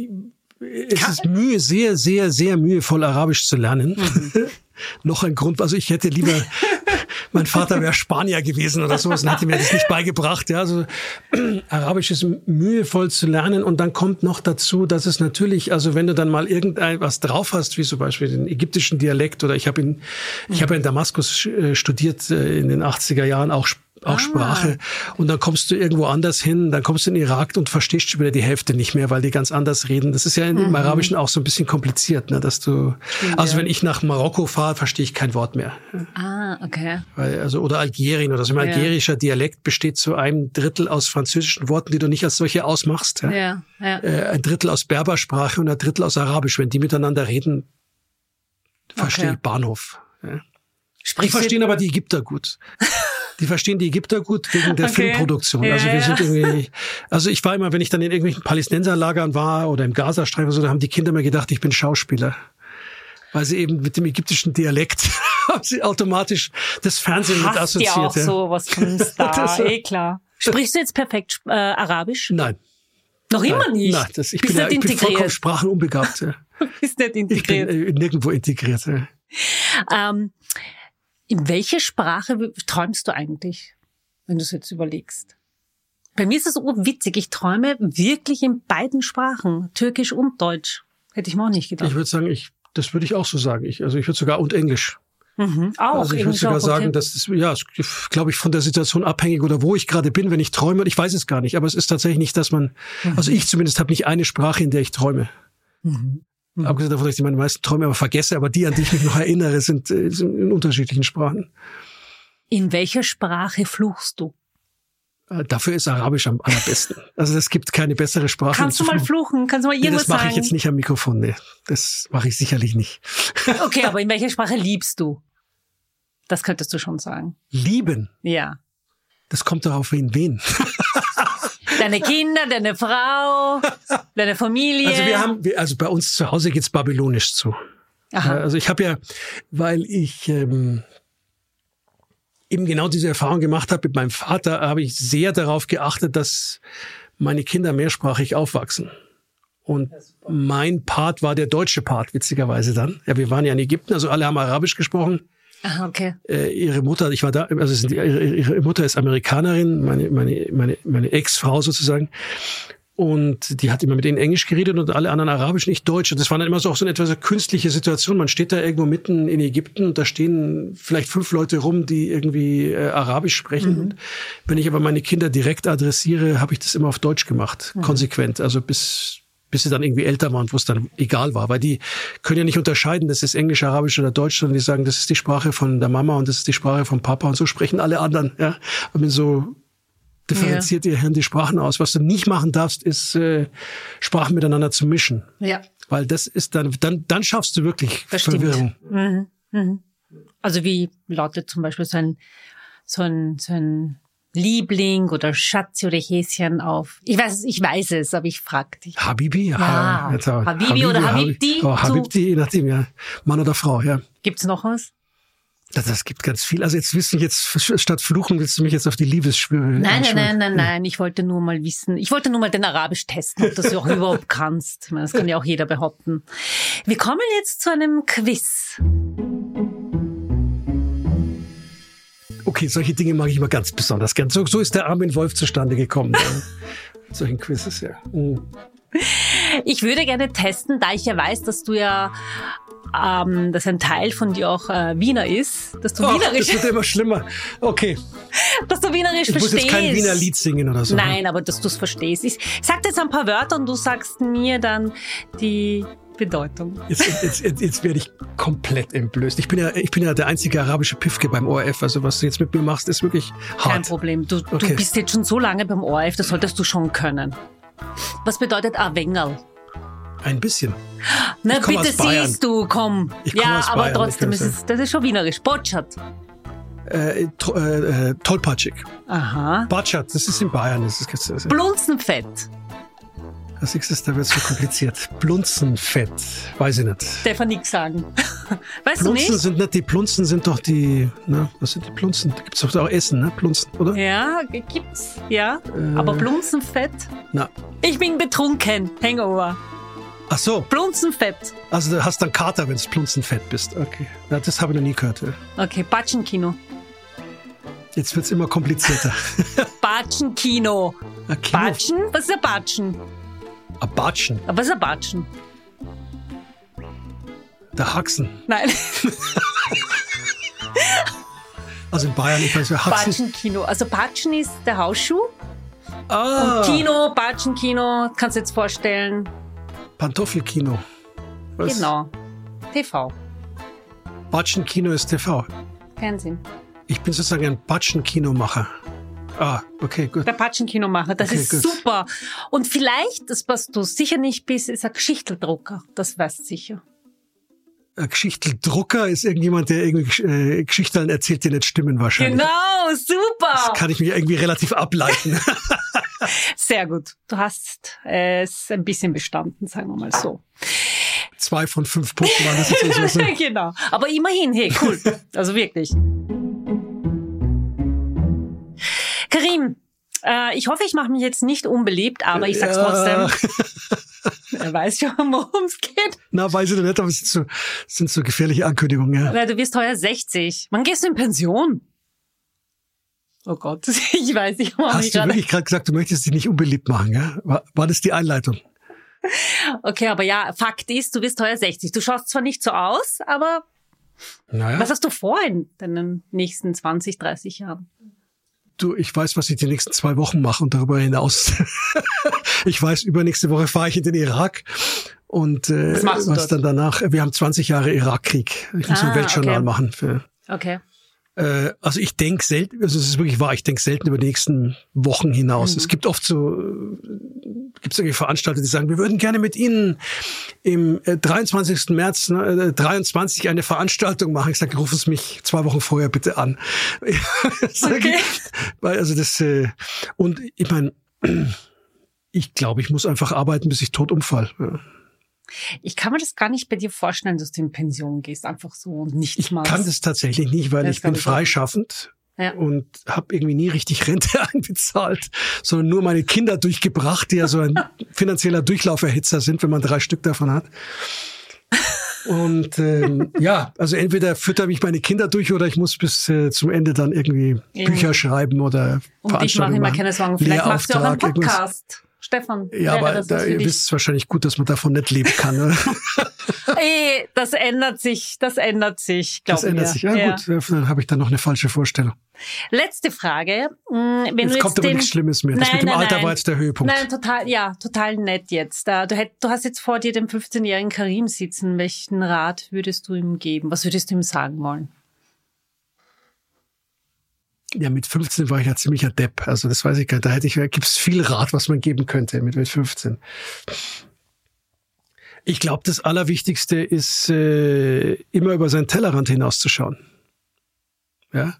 ist sehr, sehr, sehr mühevoll, Arabisch zu lernen. Noch ein Grund. Also ich hätte lieber. Mein Vater wäre Spanier gewesen oder sowas und hätte mir das nicht beigebracht. Ja, also Arabisch ist mühevoll zu lernen und dann kommt noch dazu, dass es natürlich, also wenn du dann mal irgendwas drauf hast, wie zum Beispiel den ägyptischen Dialekt oder ich habe in Damaskus studiert in den 80er Jahren auch Sprache und dann kommst du irgendwo anders hin, dann kommst du in den Irak und verstehst schon wieder die Hälfte nicht mehr, weil die ganz anders reden. Das ist ja im Arabischen auch so ein bisschen kompliziert, ne, dass du, also wenn ich nach Marokko fahre, verstehe ich kein Wort mehr. Okay. Oder Algerien oder so. Ein algerischer Dialekt besteht zu 1/3 aus französischen Worten, die du nicht als solche ausmachst. Ja. 1/3 aus Berbersprache und 1/3 aus Arabisch. Wenn die miteinander reden, verstehe ich Bahnhof. Ja. Die verstehen aber die Ägypter gut. Die verstehen die Ägypter gut wegen der Filmproduktion. Ja, also wir sind irgendwie, also ich war immer, wenn ich dann in irgendwelchen Palästinenserlagern war oder im Gazastreifen oder so, da haben die Kinder mir gedacht, ich bin Schauspieler. Weil sie eben mit dem ägyptischen Dialekt haben sie automatisch das Fernsehen mit assoziiert. Ja auch so was von Star, klar. Sprichst du jetzt perfekt Arabisch? Nein. Noch immer nicht? Nein, ich bin vollkommen sprachenunbegabt. Ja. Du bist nicht integriert. Ich bin nirgendwo integriert. Ja. In welche Sprache träumst du eigentlich, wenn du es jetzt überlegst? Bei mir ist es urwitzig. Ich träume wirklich in beiden Sprachen, Türkisch und Deutsch. Hätte ich mir auch nicht gedacht. Ich würde sagen, das würde ich auch so sagen. Ich würde sogar und Englisch. Auch. Also ich würde sogar sagen, das ist, glaube ich, von der Situation abhängig oder wo ich gerade bin, wenn ich träume. Ich weiß es gar nicht, aber es ist tatsächlich nicht, dass man, also ich zumindest habe nicht eine Sprache, in der ich träume. Abgesehen davon, dass ich meine meisten Träume aber vergesse, aber die, an die ich mich noch erinnere, sind in unterschiedlichen Sprachen. In welcher Sprache fluchst du? Dafür ist Arabisch am allerbesten. Also es gibt keine bessere Sprache. Kannst du mal fluchen? Kannst du mal irgendwas sagen? Das mache ich jetzt nicht am Mikrofon. Nee, das mache ich sicherlich nicht. Okay, aber in welcher Sprache liebst du? Das könntest du schon sagen. Lieben? Ja. Das kommt darauf wen. Deine Kinder, deine Frau, deine Familie. Also bei uns zu Hause geht's babylonisch zu. Aha. Also ich habe ja, weil ich eben genau diese Erfahrung gemacht habe mit meinem Vater, habe ich sehr darauf geachtet, dass meine Kinder mehrsprachig aufwachsen. Und mein Part war der deutsche Part, witzigerweise dann. Ja, wir waren ja in Ägypten, also alle haben Arabisch gesprochen. Aha, okay. Ihre Mutter, ich war da, also ihre Mutter ist Amerikanerin, meine Ex-Frau sozusagen. Und die hat immer mit denen Englisch geredet und alle anderen Arabisch, nicht Deutsch. Und das war dann immer so auch so eine etwas künstliche Situation. Man steht da irgendwo mitten in Ägypten und da stehen vielleicht 5 Leute rum, die irgendwie Arabisch sprechen. Und wenn ich aber meine Kinder direkt adressiere, habe ich das immer auf Deutsch gemacht, konsequent. Also bis sie dann irgendwie älter waren, wo es dann egal war. Weil die können ja nicht unterscheiden, das ist Englisch, Arabisch oder Deutsch, sondern die sagen, das ist die Sprache von der Mama und das ist die Sprache vom Papa und so sprechen alle anderen. Ja, und so differenziert ihr Hirn die Sprachen aus. Was du nicht machen darfst, ist Sprachen miteinander zu mischen. Ja. Weil das ist dann schaffst du wirklich Verwirrung. Also wie lautet zum Beispiel so ein Liebling oder Schatzi oder Häschen auf. Ich weiß es, aber ich frag dich. Habibi? Ja. Habibi oder Habibti? Habibti, je nachdem, ja. Mann oder Frau, ja. Gibt's noch was? Das gibt ganz viel. Also statt Fluchen willst du mich jetzt auf die Liebesschwüre. Nein. Ich wollte nur mal wissen. Ich wollte nur mal den Arabisch testen, ob du es auch überhaupt kannst. Ich meine, das kann ja auch jeder behaupten. Wir kommen jetzt zu einem Quiz. okay, solche Dinge mag ich immer ganz besonders gern. So ist der Armin Wolf zustande gekommen. Solchen Quizzes, ja. Ich würde gerne testen, da ich ja weiß, dass du ja, dass ein Teil von dir auch Wiener ist, dass du Wienerisch... Das wird immer schlimmer. Okay. Dass du Wienerisch verstehst. Ich muss jetzt kein Wiener Lied singen oder so. Nein, aber dass du es verstehst. Ich sag dir jetzt ein paar Wörter und du sagst mir dann die Bedeutung. Jetzt werde ich komplett entblößt. Ich bin ja der einzige arabische Pifke beim ORF. Also was du jetzt mit mir machst, ist wirklich hart. Kein Problem. Du bist jetzt schon so lange beim ORF, das solltest du schon können. Was bedeutet Awengerl? Ein bisschen. Na bitte siehst du, komm. Ja, aber Bayern, trotzdem das ist schon wienerisch. Botschert. Tollpatschig. Aha. Batschat, das ist in Bayern. Blunzenfett. Da siehst du, da wird es so kompliziert. Blunzenfett, weiß ich nicht. Darf er nichts sagen. Weißt Plunzen du nicht? Sind nicht die Plunzen, sind doch die, was sind die Plunzen? Da gibt es doch auch Essen, ne? Plunzen, oder? Ja, gibt's, ja. Aber Blunzenfett? Na. Ich bin betrunken, Hangover. Ach so. Blunzenfett. Also du hast dann Kater, wenn du Plunzenfett bist. Okay. Ja, das habe ich noch nie gehört. Ja. Okay, Batschenkino. Jetzt wird's immer komplizierter. Batschenkino. Batschen? Was ist ein Batschen? Ein Batschen? Was ist ein Batschen? Der Haxen. Nein. Also in Bayern, ich weiß nicht, Haxen. Batschenkino. Also Batschen ist der Hausschuh. Ah. Und Kino, Batschenkino, kannst du dir jetzt vorstellen. Pantoffelkino. Was? Genau. TV. Batschenkino ist TV. Fernsehen. Ich bin sozusagen ein Batschenkinomacher. Ah, okay, gut. Der Batschenkinomacher, das okay, ist gut. super. Und vielleicht, das, was du sicher nicht bist, ist ein Geschichteldrucker. Das weißt du sicher. Ein Geschichteldrucker ist irgendjemand, der irgendwie Geschichten erzählt, die nicht stimmen wahrscheinlich. Genau, super. Das kann ich mir irgendwie relativ ableiten. Sehr gut. Du hast es ein bisschen bestanden, sagen wir mal so. 2 von 5 Punkten waren das jetzt so. Genau. Aber immerhin, hey, cool. Also wirklich. Karim, ich hoffe, ich mache mich jetzt nicht unbeliebt, aber ich sag's trotzdem. Er weiß schon, worum es geht. Na, weiß ich noch nicht, aber es sind so gefährliche Ankündigungen. Ja. Weil du wirst heuer 60. Wann gehst du in Pension? Oh Gott, ich weiß nicht. Hast du wirklich gerade gesagt, du möchtest dich nicht unbeliebt machen? Ja? War das die Einleitung? Okay, aber ja, Fakt ist, du wirst heuer 60. Du schaust zwar nicht so aus, aber naja. Was hast du vor in deinen nächsten 20, 30 Jahren? Du, ich weiß, was ich die nächsten 2 Wochen mache und darüber hinaus. Ich weiß, übernächste Woche fahre ich in den Irak und was dann danach. Wir haben 20 Jahre Irakkrieg. Ich muss ein Weltjournal machen. Okay. Also ich denke selten, also es ist wirklich wahr, ich denke selten über die nächsten Wochen hinaus. Es gibt oft gibt's irgendwie Veranstalter, die sagen, wir würden gerne mit Ihnen im 23. März 23 eine Veranstaltung machen. Ich sage, rufen Sie mich 2 Wochen vorher bitte an. Okay. Also das, und ich meine, ich glaube, ich muss einfach arbeiten, bis ich tot umfall. Ja. Ich kann mir das gar nicht bei dir vorstellen, dass du in Pension gehst, einfach so und nichts machst. Ich kann das tatsächlich nicht, weil ich bin freischaffend und habe irgendwie nie richtig Rente einbezahlt, sondern nur meine Kinder durchgebracht, die ja so ein finanzieller Durchlauferhitzer sind, wenn man 3 Stück davon hat. Und also entweder fütter mich meine Kinder durch oder ich muss bis zum Ende dann irgendwie Bücher schreiben oder Veranstaltungen machen. Ich mache immer keine Sorgen. Vielleicht machst du auch einen Podcast. Stefan. Ja, aber ihr wisst es wahrscheinlich gut, dass man davon nicht leben kann. Oder? Das ändert sich, glaube ich. Das ändert sich, ja gut, dann habe ich dann noch eine falsche Vorstellung. Letzte Frage. Jetzt kommt aber nichts Schlimmes mehr. Das mit dem Alter war jetzt der Höhepunkt. Nein, total nett jetzt. Du hast jetzt vor dir den 15-jährigen Karim sitzen. Welchen Rat würdest du ihm geben? Was würdest du ihm sagen wollen? Ja, mit 15 war ich ja ziemlicher Depp. Also das weiß ich gar nicht. Da gibt's viel Rat, was man geben könnte mit 15. Ich glaube, das Allerwichtigste ist, immer über seinen Tellerrand hinauszuschauen. Ja.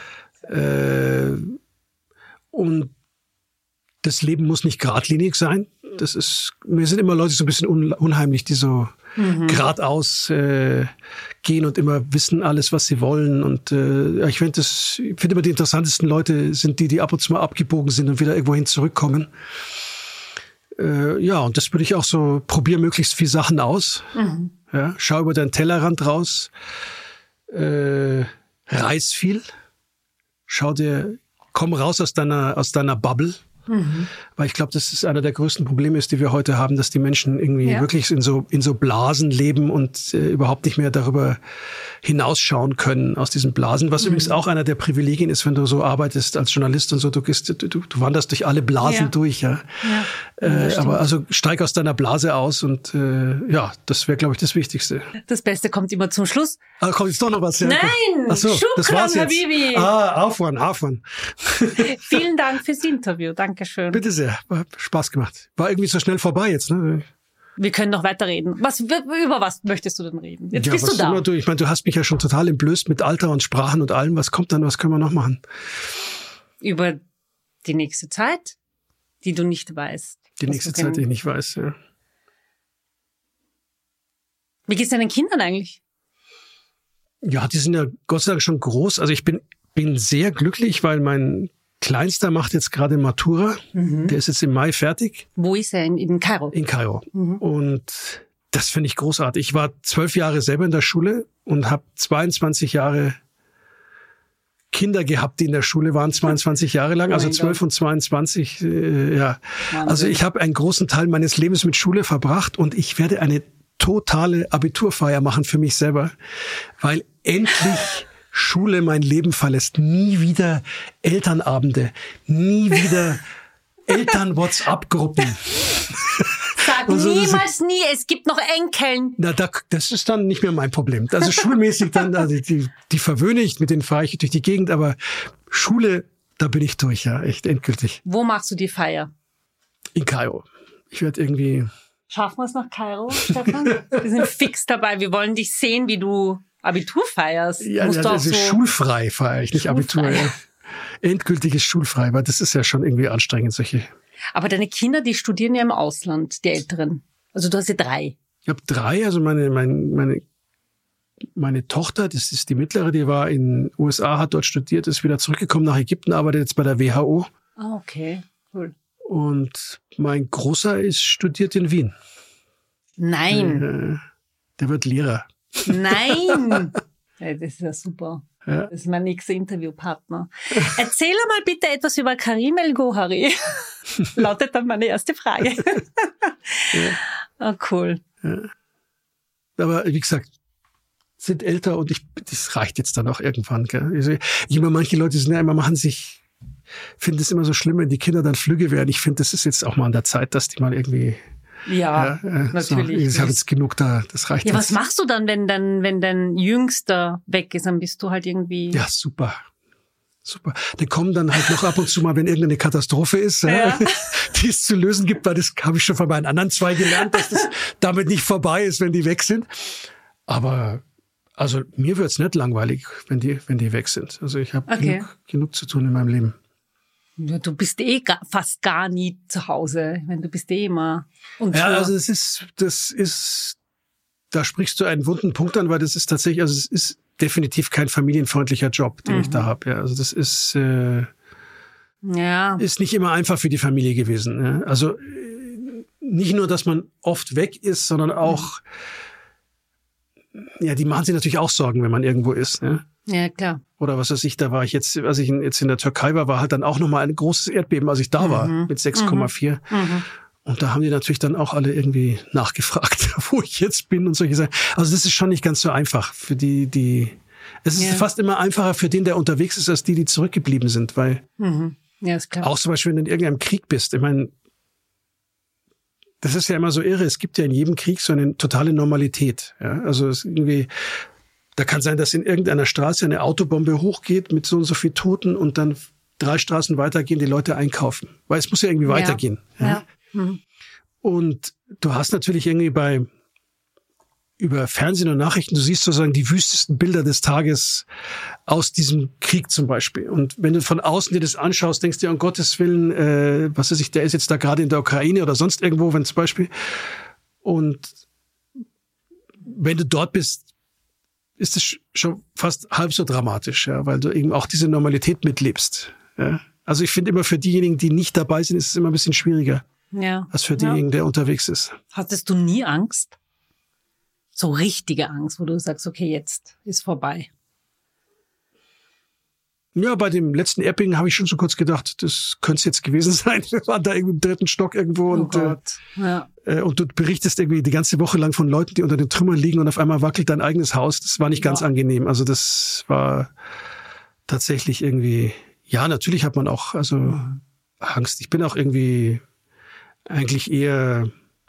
Und das Leben muss nicht geradlinig sein. Mir sind immer Leute so ein bisschen unheimlich, die so geradeaus gehen und immer wissen alles, was sie wollen. Und ich finde immer die interessantesten Leute sind die ab und zu mal abgebogen sind und wieder irgendwohin zurückkommen. Und das würde ich auch so, probier möglichst viel Sachen aus. Ja, schau über deinen Tellerrand raus. Reis viel. komm raus aus deiner Bubble. Weil ich glaube, das ist einer der größten Probleme die wir heute haben, dass die Menschen irgendwie wirklich in so Blasen leben und überhaupt nicht mehr darüber hinausschauen können aus diesen Blasen. Was übrigens auch einer der Privilegien ist, wenn du so arbeitest als Journalist und so, du wanderst durch alle Blasen durch, ja. Aber also steig aus deiner Blase aus und das wäre, glaube ich, das Wichtigste. Das Beste kommt immer zum Schluss. Kommt jetzt doch noch was? Nein! Ach so, das war's jetzt. Habibi. Afwan. Vielen Dank fürs Interview. Dankeschön. Bitte sehr. Hat Spaß gemacht. War irgendwie so schnell vorbei jetzt, ne? Wir können noch weiterreden. Über was möchtest du denn reden? Jetzt bist du da. Ich meine, du hast mich ja schon total entblößt mit Alter und Sprachen und allem. Was kommt dann? Was können wir noch machen? Über die nächste Zeit, die du nicht weißt. Die nächste Zeit, die ich nicht weiß, ja. Wie geht's deinen Kindern eigentlich? Ja, die sind ja Gott sei Dank schon groß. Also ich bin sehr glücklich, weil mein Kleinster macht jetzt gerade Matura. Der ist jetzt im Mai fertig. Wo ist er? In Kairo? In Kairo. Und das finde ich großartig. Ich war 12 Jahre selber in der Schule und habe 22 Jahre Kinder gehabt, die in der Schule waren, 22 Jahre lang, also 12 und 22. Ja. Also ich habe einen großen Teil meines Lebens mit Schule verbracht und ich werde eine totale Abiturfeier machen für mich selber, weil endlich Schule mein Leben verlässt. Nie wieder Elternabende, nie wieder Eltern-WhatsApp-Gruppen. Sag so, niemals nie, es gibt noch Enkeln. Na, das ist dann nicht mehr mein Problem. Also schulmäßig dann, also die verwöhne ich, mit denen fahre ich durch die Gegend, aber Schule, da bin ich durch, ja, echt endgültig. Wo machst du die Feier? In Kairo. Ich werde irgendwie... Schaffen wir es nach Kairo, Stefan? Wir sind fix dabei, wir wollen dich sehen, wie du Abitur feierst. Ja, also schulfrei feiere ich, nicht Abitur. Ja. Endgültiges schulfrei, weil das ist ja schon irgendwie anstrengend, solche. Aber deine Kinder, die studieren ja im Ausland, die Älteren. Also du hast ja 3. Ich habe 3, also meine Tochter, das ist die mittlere, die war in den USA, hat dort studiert, ist wieder zurückgekommen nach Ägypten, arbeitet jetzt bei der WHO. Ah, okay, cool. Und mein Großer studiert in Wien. Nein. Der wird Lehrer. Nein! Ja, das ist ja super. Ja. Das ist mein nächster Interviewpartner. Erzähl mal bitte etwas über Karim El-Gohari. Lautet dann meine erste Frage. Oh, cool. Ja. Aber wie gesagt, sind älter und das reicht jetzt dann auch irgendwann. Gell? Also, manche Leute sind ja immer, finden es immer so schlimm, wenn die Kinder dann flügge werden. Ich finde, das ist jetzt auch mal an der Zeit, dass die mal irgendwie... Ja, natürlich. So, ich habe jetzt genug da, das reicht. Ja, jetzt. Was machst du dann, wenn dein Jüngster weg ist? Dann bist du halt irgendwie... Ja, super. Die kommen dann halt noch ab und zu mal, wenn irgendeine Katastrophe ist, die es zu lösen gibt, weil das habe ich schon von meinen anderen 2 gelernt, dass das damit nicht vorbei ist, wenn die weg sind. Aber also mir wird's nicht langweilig, wenn die weg sind. Also ich habe genug zu tun in meinem Leben. Ja, du bist fast gar nie zu Hause, wenn du bist immer. Also das ist, da sprichst du einen wunden Punkt an, weil das ist tatsächlich, also es ist definitiv kein familienfreundlicher Job, den ich da habe. Ja, also das ist ist nicht immer einfach für die Familie gewesen. Ja. Also nicht nur, dass man oft weg ist, sondern auch die machen sich natürlich auch Sorgen, wenn man irgendwo ist. Ne? Ja, klar. Oder was weiß ich, da war ich jetzt, als ich jetzt in der Türkei war halt dann auch nochmal ein großes Erdbeben, als ich da war, mit 6,4. Und da haben die natürlich dann auch alle irgendwie nachgefragt, wo ich jetzt bin und solche Sachen. Also das ist schon nicht ganz so einfach für es ist fast immer einfacher für den, der unterwegs ist, als die zurückgeblieben sind, weil ja, ist klar. Auch zum Beispiel, wenn du in irgendeinem Krieg bist, ich meine, das ist ja immer so irre, es gibt ja in jedem Krieg so eine totale Normalität. Ja? Also es irgendwie, da kann sein, dass in irgendeiner Straße eine Autobombe hochgeht mit so und so viel Toten und dann 3 Straßen weiter gehen die Leute einkaufen. Weil es muss ja irgendwie weitergehen. Ja? Und du hast natürlich irgendwie über Fernsehen und Nachrichten, du siehst sozusagen die wüstesten Bilder des Tages aus diesem Krieg zum Beispiel. Und wenn du von außen dir das anschaust, denkst du dir, um Gottes Willen, was weiß ich, der ist jetzt da gerade in der Ukraine oder sonst irgendwo, wenn zum Beispiel. Und wenn du dort bist, ist es schon fast halb so dramatisch, ja, weil du eben auch diese Normalität mitlebst. Ja. Also ich finde immer für diejenigen, die nicht dabei sind, ist es immer ein bisschen schwieriger, als für denjenigen, der unterwegs ist. Hattest du nie Angst? So richtige Angst, wo du sagst, okay, jetzt ist vorbei. Ja, bei dem letzten Erdbeben habe ich schon so kurz gedacht, das könnte es jetzt gewesen sein. Wir waren da irgendwie im 3. Stock irgendwo und du berichtest irgendwie die ganze Woche lang von Leuten, die unter den Trümmern liegen und auf einmal wackelt dein eigenes Haus. Das war nicht ganz angenehm. Also das war tatsächlich irgendwie, ja, natürlich hat man auch Angst. Ich bin auch irgendwie eigentlich eher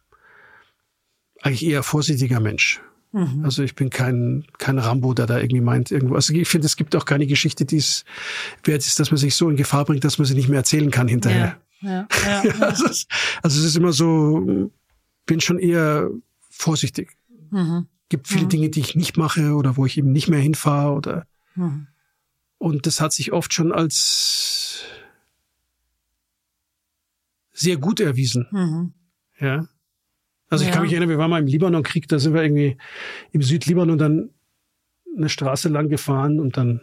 vorsichtiger Mensch. Also ich bin kein Rambo, der da irgendwie meint irgendwo. Also ich finde, es gibt auch keine Geschichte, die es wert ist, dass man sich so in Gefahr bringt, dass man sie nicht mehr erzählen kann hinterher. Ja. Also es ist immer so, bin schon eher vorsichtig. Gibt viele Dinge, die ich nicht mache oder wo ich eben nicht mehr hinfahre oder und das hat sich oft schon als sehr gut erwiesen. Ja. Also ich kann mich erinnern, wir waren mal im Libanon-Krieg, da sind wir irgendwie im Südlibanon dann eine Straße lang gefahren und dann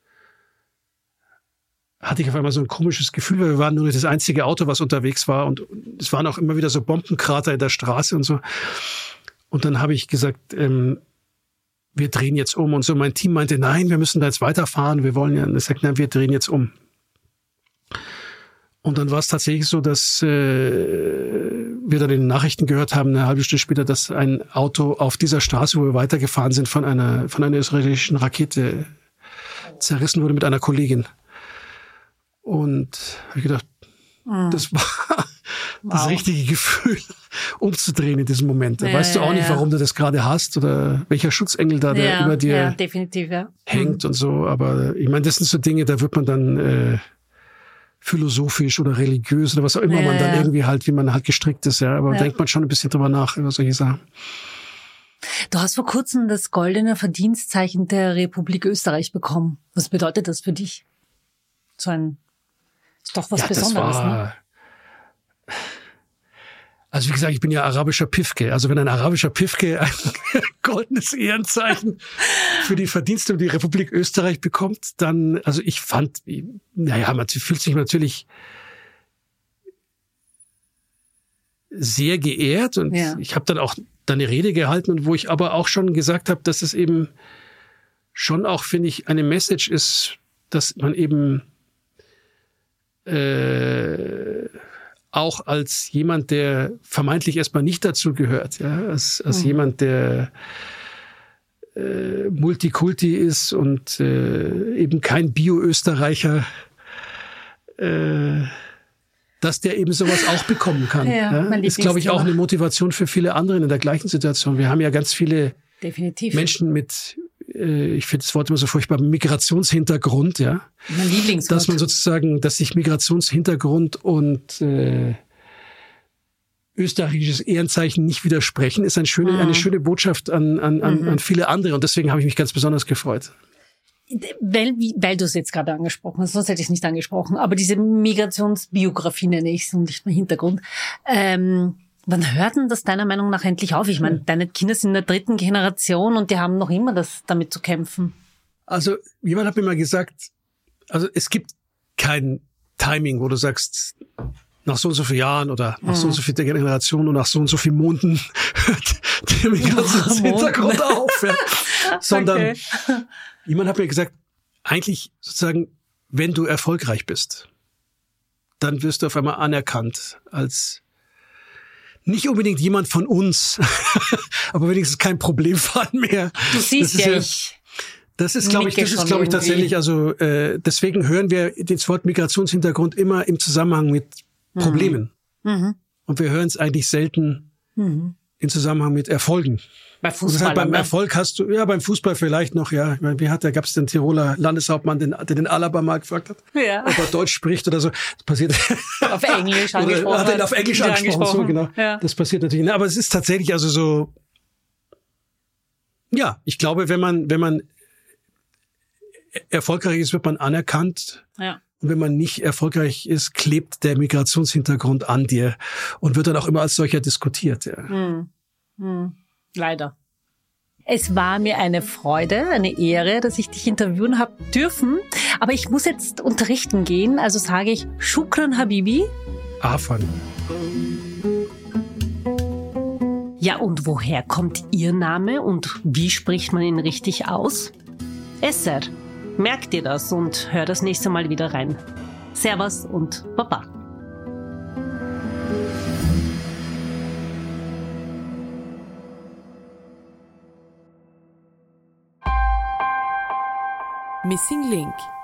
hatte ich auf einmal so ein komisches Gefühl, weil wir waren nur das einzige Auto, was unterwegs war und es waren auch immer wieder so Bombenkrater in der Straße und so. Und dann habe ich gesagt, wir drehen jetzt um und so. Mein Team meinte, nein, wir müssen da jetzt weiterfahren, wir wollen ja. Und ich sagte, nein, wir drehen jetzt um. Und dann war es tatsächlich so, dass wir dann in den Nachrichten gehört haben, eine halbe Stunde später, dass ein Auto auf dieser Straße, wo wir weitergefahren sind, von einer israelischen Rakete zerrissen wurde mit einer Kollegin. Und habe ich gedacht, das war das richtige Gefühl, umzudrehen in diesem Moment. Da weißt du auch nicht, warum du das gerade hast oder welcher Schutzengel da der über dir definitiv, hängt und so. Aber ich meine, das sind so Dinge, da wird man dann philosophisch oder religiös oder was auch immer man dann irgendwie halt, wie man halt gestrickt ist, ja. Aber denkt man schon ein bisschen drüber nach über solche Sachen. Du hast vor kurzem das Goldene Verdienstzeichen der Republik Österreich bekommen. Was bedeutet das für dich? Ist doch was Besonderes, ne? Also wie gesagt, ich bin ja arabischer Pifke. Also wenn ein arabischer Pifke ein goldenes Ehrenzeichen für die Verdienste um die Republik Österreich bekommt, dann, also ich fand, man fühlt sich natürlich sehr geehrt und ich habe dann auch eine Rede gehalten und wo ich aber auch schon gesagt habe, dass es eben schon auch, finde ich, eine Message ist, dass man eben auch als jemand, der vermeintlich erstmal nicht dazu gehört, als jemand, der Multikulti ist und eben kein Bio-Österreicher, dass der eben sowas auch bekommen kann. Ist, glaube ich, auch eine Motivation für viele andere in der gleichen Situation. Wir haben ja ganz viele Menschen mit, ich finde das Wort immer so furchtbar, Migrationshintergrund, Mein Lieblingswort. Dass man sozusagen, dass sich Migrationshintergrund und österreichisches Ehrenzeichen nicht widersprechen, ist eine schöne Botschaft an viele andere. Und deswegen habe ich mich ganz besonders gefreut. Weil du es jetzt gerade angesprochen hast, sonst hätte ich es nicht angesprochen, aber diese Migrationsbiografie nenne ich es und nicht mehr Hintergrund. Wann hört denn das deiner Meinung nach endlich auf? Ich meine, deine Kinder sind in der 3. Generation und die haben noch immer damit zu kämpfen. Also jemand hat mir mal gesagt, also es gibt kein Timing, wo du sagst, nach so und so vielen Jahren oder nach so und so vielen Generationen und nach so und so vielen Monaten hört der Migrationshintergrund auf. Sondern jemand hat mir gesagt, eigentlich sozusagen, wenn du erfolgreich bist, dann wirst du auf einmal anerkannt als nicht unbedingt jemand von uns, aber wenigstens kein Problemfall mehr. Du siehst Das ist, glaube ich, tatsächlich, also deswegen hören wir das Wort Migrationshintergrund immer im Zusammenhang mit Problemen. Und wir hören es eigentlich selten im Zusammenhang mit Erfolgen. Bei Fußball. Beim Erfolg hast du, beim Fußball vielleicht noch, Ich meine, gab es den Tiroler Landeshauptmann, der den Alaba mal gefragt hat, ob er Deutsch spricht oder so. Das passiert. Auf Englisch angesprochen. Hat er auf Englisch angesprochen, so, genau. Ja. Das passiert natürlich. Aber es ist tatsächlich also so, ich glaube, wenn man erfolgreich ist, wird man anerkannt. Ja. Und wenn man nicht erfolgreich ist, klebt der Migrationshintergrund an dir und wird dann auch immer als solcher diskutiert. Leider. Es war mir eine Freude, eine Ehre, dass ich dich interviewen habe dürfen. Aber ich muss jetzt unterrichten gehen, also sage ich Shukran Habibi. Afan. Ja, und woher kommt Ihr Name und wie spricht man ihn richtig aus? Esser. Merk dir das und hör das nächste Mal wieder rein. Servus und Baba. Missing Link